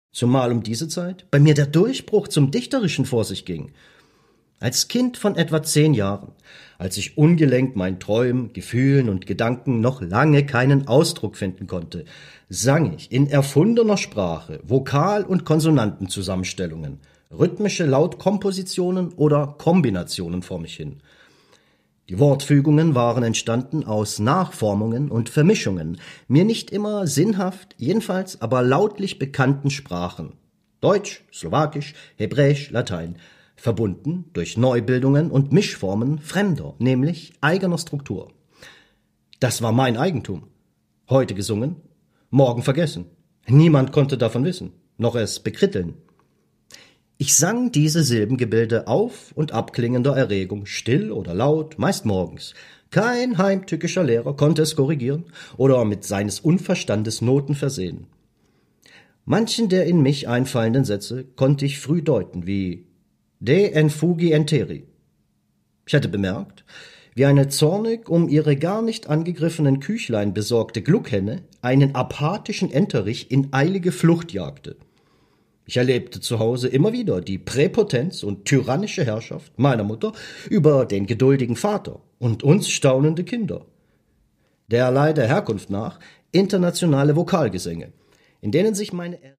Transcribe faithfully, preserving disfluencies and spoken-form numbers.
Zumal um diese Zeit bei mir der Durchbruch zum Dichterischen vor sich ging. Als Kind von etwa zehn Jahren, als ich ungelenkt meinen Träumen, Gefühlen und Gedanken noch lange keinen Ausdruck finden konnte, sang ich in erfundener Sprache Vokal- und Konsonantenzusammenstellungen, rhythmische Lautkompositionen oder Kombinationen vor mich hin. Die Wortfügungen waren entstanden aus Nachformungen und Vermischungen, mir nicht immer sinnhaft, jedenfalls aber lautlich bekannten Sprachen. Deutsch, Slowakisch, Hebräisch, Latein, verbunden durch Neubildungen und Mischformen fremder, nämlich eigener Struktur. Das war mein Eigentum. Heute gesungen, morgen vergessen. Niemand konnte davon wissen, noch es bekritteln. Ich sang diese Silbengebilde auf- und abklingender Erregung, still oder laut, meist morgens. Kein heimtückischer Lehrer konnte es korrigieren oder mit seines Unverstandes Noten versehen. Manchen der in mich einfallenden Sätze konnte ich früh deuten, wie de enfugi enteri. Ich hatte bemerkt, wie eine zornig um ihre gar nicht angegriffenen Küchlein besorgte Gluckhenne einen apathischen Enterich in eilige Flucht jagte. Ich erlebte zu Hause immer wieder die Präpotenz und tyrannische Herrschaft meiner Mutter über den geduldigen Vater und uns staunende Kinder. Derlei der Herkunft nach internationale Vokalgesänge, in denen sich meine